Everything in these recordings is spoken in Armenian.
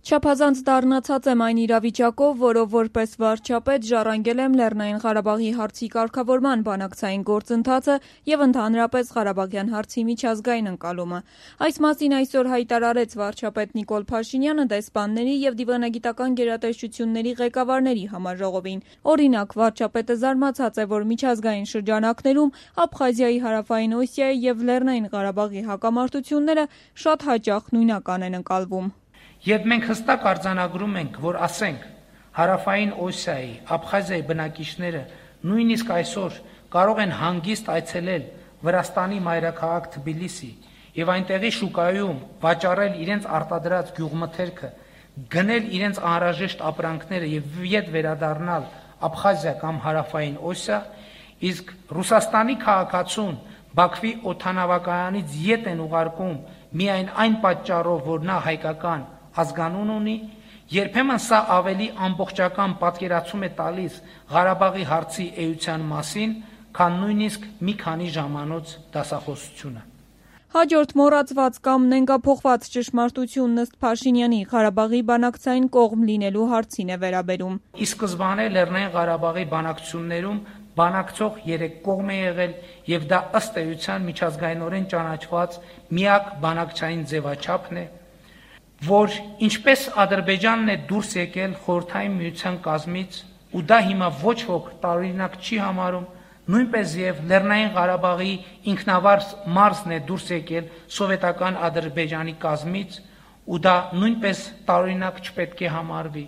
Չափազանց դառնացած եմ այն իրավիճակով, որով որպես վարչապետ ժառանգել եմ Լեռնային Ղարաբաղի հարցի կարգավորման բանակցային գործընթացը և ընդհանրապես Ղարաբաղյան հարցի միջազգային ընկալումը։ Այս մասին այսօր հայտարարեց վարչապետ Նիկոլ Փաշինյանը դեսպանների և դիվանագիտական գերատեսչությունների ղեկավարների համաժողովին։ Օրինակ, վարչապետը զարմացած է, որ միջազգային շրջանակներում Աբխազիայի, Հարավային Օսիայի և Լեռնային Ղարաբաղի հակամարտությունները շատ հաճախ նույնական են ընկալվում։ Երբ մենք հստակ արձանագրում ենք, որ ասենք Հարավային Օսիայի, Աբխազիայի բնակիչները նույնիսկ այսօր կարող են հանգիստ այցելել Վրաստանի մայրաքաղաք Թբիլիսի եւ այնտեղի շուկայում վաճառել իրենց արտադրած գյուղմթերքը, գնել իրենց անհրաժեշտ ապրանքները եւ ետ վերադառնալ Աբխազիա կամ Հարավային Օսիա, իսկ Ռուսաստանի քաղաքացուն Բաքվի օդանավակայանից ետ են ուղարկում միայն այն պատճառով, որ նա հայկական ազգանուն ունի, երբեմն սա ավելի ամբողջական պատկերացում է տալիս Ղարաբաղի հարցի էության մասին, քան նույնիսկ մի քանի ժամանոց դասախոսությունը։ Հաջորդ մոռացված կամ նենգափոխված ճշմարտությունն ըստ Փաշինյանի Ղարաբաղի բանակցային կողմ լինելու հարցին է վերաբերում։ Ի սկզբանե Լեռնային Ղարաբաղի բանակցություններում բանակցող 3 կողմ է եղել եւ դա ըստ էության միջազգայինորեն ճանաչված միակ բանակցային ձևաչափն է, որ ինչպես Ադրբեջանն է դուրս եկել Խորհրդային Միության կազմից ու դա հիմա ոչ ոք տարօրինակ չի համարում, նույնպես եւ Լեռնային Ղարաբաղի ինքնավար մարզն է դուրս եկել սովետական Ադրբեջանի կազմից ու դա նույնպես տարօրինակ չպետք է համարվի,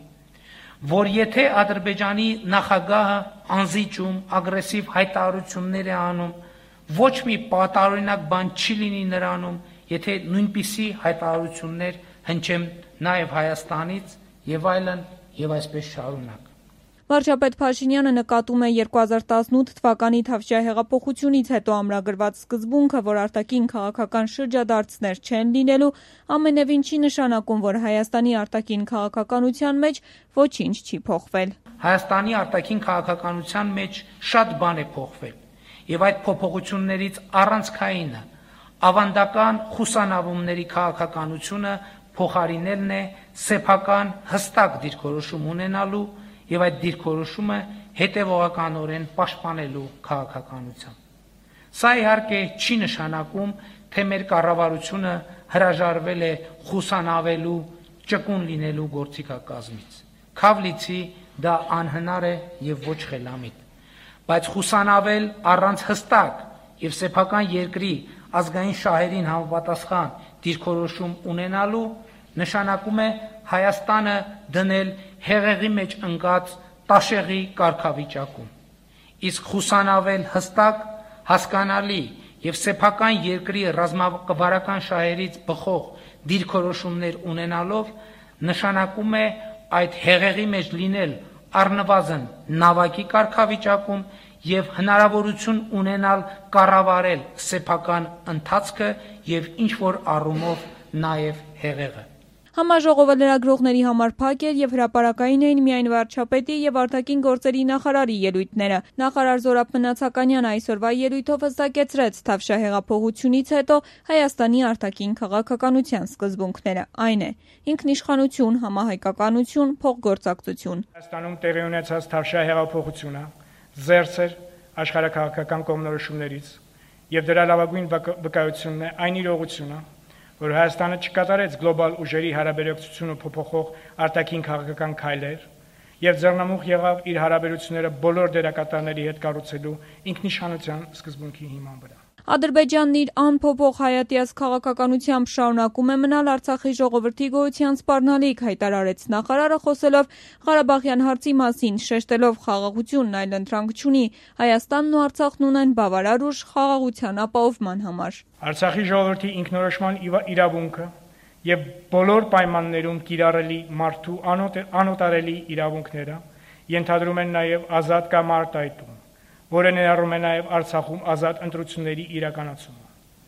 որ եթե Ադրբեջանի նախագահը անզիջում, ագրեսիվ հայտարարություններ է անում, ոչ մի տարօրինակ բան չի լինի նրանում, եթե նույնպիսի հայտարարություններ հնչեն նաև Հայաստանից եւ այլն եւ այսպես շարունակ։ Վարչապետ Փաշինյանը նկատում է 2018 թվականի Թավշյա հեղափոխությունից հետո ամրագրված սկզբունքը, որ արտաքին քաղաքական շրջադարձներ չեն լինելու, ամենևին չի նշանակում, որ Հայաստանի արտաքին քաղաքականության մեջ ոչինչ չի փոխվել։ Հայաստանի արտաքին քաղաքականության մեջ շատ բան է փոխվել եւ այդ փոփոխություններից առանցքայինը ավանդական խուսանավումների քաղաքականությունը փոխարինելն է սեփական հստակ դիրքորոշում ունենալու եւ այդ դիրքորոշումը հետեւողականորեն պաշտպանելու քաղաքականությամբ։ Սա իհարկե չի նշանակում, թե մեր կառավարությունը հրաժարվել է խուսանավելու, ճկուն լինելու գործիքակազմից։ Քավլիցի դա անհնար է եւ ոչ խելամիտ։ Բայց խուսանավել առանց հստակ եւ սեփական երկրի ազգային շահերին համապատասխան դիրքորոշում ունենալու նշանակում է Հայաստանը դնել հեղեղի մեջ ընկած տաշեղի կարգավիճակում։ Իսկ խուսանավել հստակ, հասկանալի եւ սեփական երկրի ռազմավարական շահերից բխող դիրքորոշումներ ունենալով նշանակում է այդ հեղեղի մեջ լինել առնվազն նավակի կարգավիճակում եւ հնարավորություն ունենալ կառավարել սեփական ընթացքը եւ ինչ որ առումով նաեւ հեղեղը։ Համաժողովը լրագրողների համար փակ էր եւ հրապարակային էին միայն վարչապետի եւ արտաքին գործերի նախարարի ելույթները։ Նախարար Զորաբ Մնացականյանը այսօրվա ելույթով հստակեցրեց Թավշյա հեղափոխությունից հետո Հայաստանի արտաքին քաղաքականության սկզբունքները, այն է՝ ինքնիշխանություն, համահայկականություն, փոխգործակցություն։ Հայաստանում տեղի ունեցած Թավշյա հեղափոխությունը զերծ էր աշխարհակաղակական կողմնորոշումներից եւ դրա լավագույն վկայությունն է այն իրողությունը, որ Հայաստանը չկատարեց գլոբալ ուժերի հարաբերակցությունը փոփոխող արտաքին քաղաքական քայլեր եւ ձեռնամուխ եղավ իր հարաբերությունները բոլոր դերակատարների հետ կառուցելու ինքնիշխանության սկզբունքի հիման վրա։ Ադրբեջանն իր անփոփոխ հայատյաց քաղաքականությամբ շարունակում է մնալ Արցախի ժողովրդի գոյության սպառնալիք, հայտարարեց նախարարը խոսելով Ղարաբաղյան հարցի մասին, շեշտելով խաղաղությունն այլընտրանք չունի, Հայաստանն ու Արցախն ունեն բավարար ուժ խաղաղության ապահովման համար։ Արցախի ժողովրդի ինքնորոշման իրավունքը եւ բոլոր պայմաններում կիրառելի մարդու անօտարելի իրավունքները ենթադրում են նաեւ ազատ կամ արտահայտում, որը ներառում է նաև Արցախում ազատ ընտրությունների իրականացումը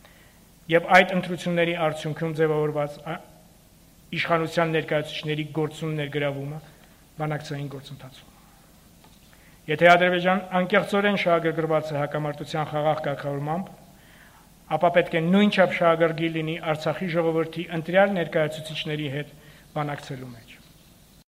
եւ այդ ընտրությունների արդյունքում ձևավորված իշխանության ներկայացուցիչների գործուն ներգրավումը բանակցային գործընթացում։ Եթե Ադրբեջան անկեղծորեն շահագրգռված է հակամարտության խաղաղ կարգավորմամբ, ապա պետք է նույնչափ շահագրգիռ լինի Արցախի ժողովրդի ընտրյալ ներկայացուցիչների հետ բանակցելու մեջ։